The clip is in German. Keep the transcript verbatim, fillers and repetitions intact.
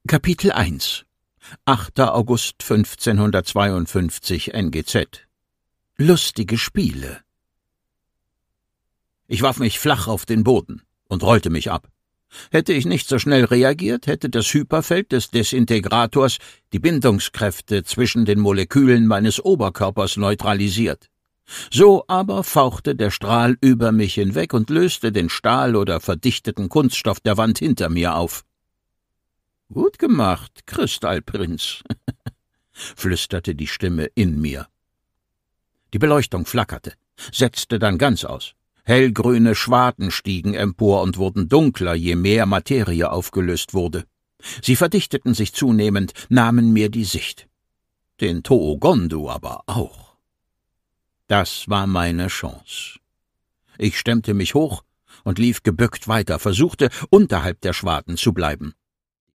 Kapitel eins achter August fünfzehnhundertzweiundfünfzig N G Z Lustige Spiele. Ich warf mich flach auf den Boden und rollte mich ab. Hätte ich nicht so schnell reagiert, hätte das Hyperfeld des Desintegrators die Bindungskräfte zwischen den Molekülen meines Oberkörpers neutralisiert. So aber fauchte der Strahl über mich hinweg und löste den Stahl oder verdichteten Kunststoff der Wand hinter mir auf. »Gut gemacht, Kristallprinz«, flüsterte die Stimme in mir. Die Beleuchtung flackerte, setzte dann ganz aus. Hellgrüne Schwaden stiegen empor und wurden dunkler, je mehr Materie aufgelöst wurde. Sie verdichteten sich zunehmend, nahmen mir die Sicht. Den Toogondu aber auch. Das war meine Chance. Ich stemmte mich hoch und lief gebückt weiter, versuchte, unterhalb der Schwaden zu bleiben.